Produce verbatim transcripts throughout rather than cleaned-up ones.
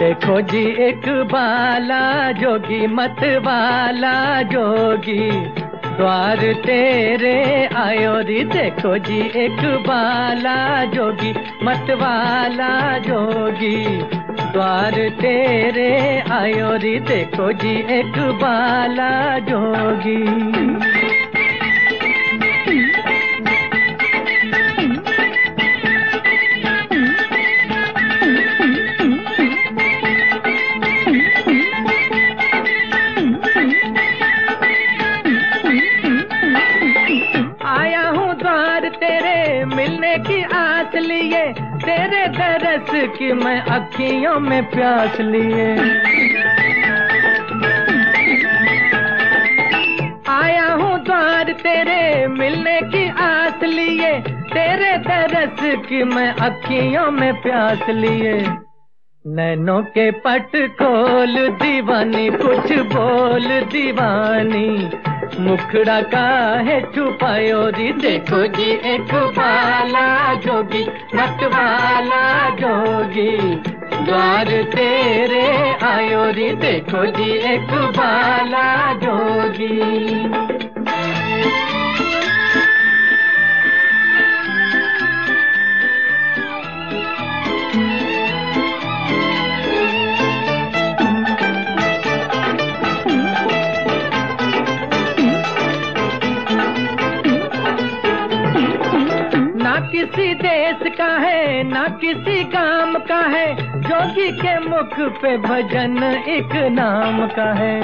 देखो जी एक बाला जोगी मत वाला जोगी द्वार तेरे आयो री। देखो जी एक बाला जोगी मत वाला जोगी द्वार तेरे आयो री। देखो जी एक बाला जोगी। तेरे मिलने की आस लिए, तेरे दरस की मैं अखियों में प्यास लिए आया हूँ द्वार तेरे मिलने की आस लिए, तेरे दरस की मैं अखियों में प्यास लिए। नैनों के पट खोल दीवानी कुछ बोल दीवानी, मुखड़ा काहे छुपायो री। देखो जी एक बाला जोगी मत वाला जोगी द्वार तेरे आयो री। देखो जी एक बाला जोगी। ना किसी देश का है ना किसी काम का है, जोगी के मुख पे भजन एक नाम का है।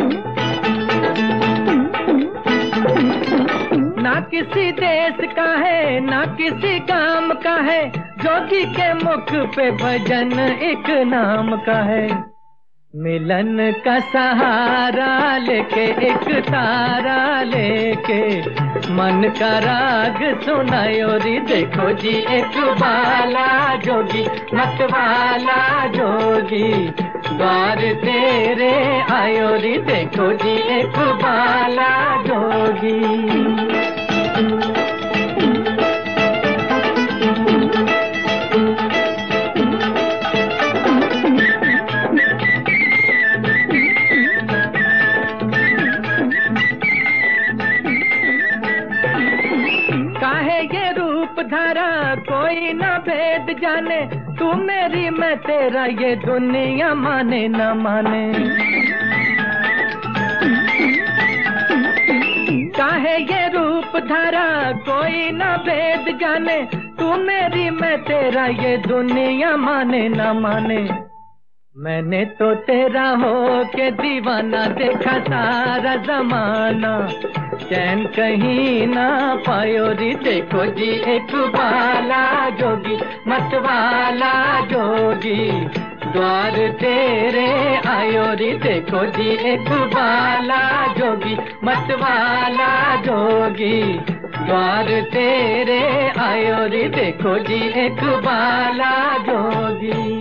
ना किसी देश का है ना किसी काम का है, जोगी के मुख पे भजन एक नाम का है। मिलन का सहारा लेके एक तारा लेके मन का राग सुनायो री। देखो जी एक बाला जोगी मत वाला जोगी द्वार तेरे आयो री। देखो जी एक बाला जोगी। काहे ये रूप धारा कोई ना भेद जाने, तू मेरी मैं तेरा ये दुनिया माने न माने। काहे ये रूप धारा कोई ना भेद जाने, तू मेरी मैं तेरा ये दुनिया माने न माने। मैंने तो तेरा हो के दीवाना देखा सारा जमाना, चैन कहीं ना पायो री। देखो जी एक बाला जोगी मत वाला जोगी द्वार तेरे आयो री। देखो जी एक बाला जोगी मत वाला जोगी द्वार तेरे आयो री। देखो जी एक बाला जोगी।